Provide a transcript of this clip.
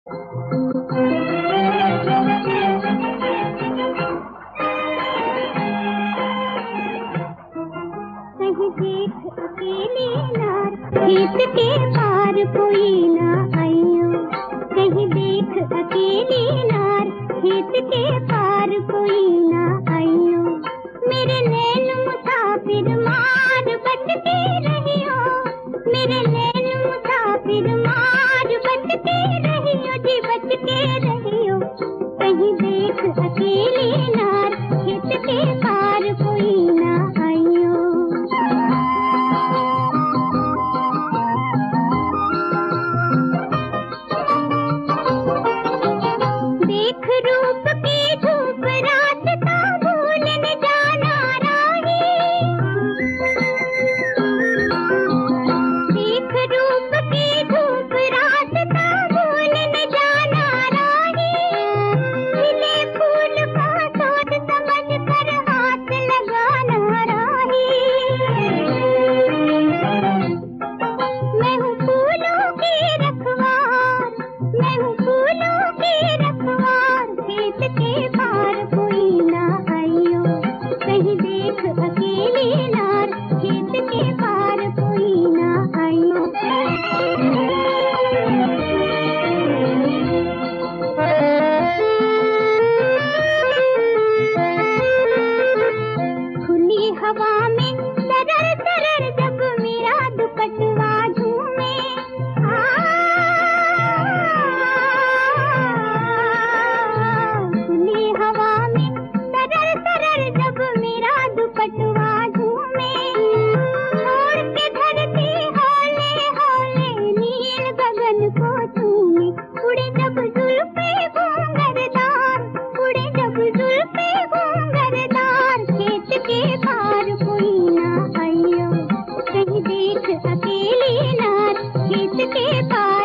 देख अकेले नार खेत के पार कोई ना आइयो। कहीं देख अकेले नार खेत के पार कोई ना आइयो। मेरे नैन मुसाफिर मार बचते रहियो। मेरे नैन मुसाफिर मार बचते रहियो जी बचते रहियो। कहीं देख अकेले नार खेत के पार कोई ना आइयो। देख रूप की धूप रास्ता भूल न जाना राही। देख रूप की धूप रास्ता भूल न जाना राही। खिले फूल का सोच समझ कर हाथ लगाना राही। मैं हूँ फूलों की रखवार। मैं हूँ फूलों की रखवार। खेत के पार कोई ना आइयो। कहीं देख अकेले नार खेत के पार कोई ना आइयो। खुली हवा में तरर तरर जब मेरा दुपट्टा झूमे। खुली हवा में तरर तरर जब मेरा दुपट्टा झूमे। छोड़ के धरती हौले हौले नील गगन को चूमे। उड़े जब जुल्फे घूंघरदार। उड़े जब जुल्फे घूंघरदार। खेत के पार कोई ना आइयो। कहीं देख अकेले नार खेत के पार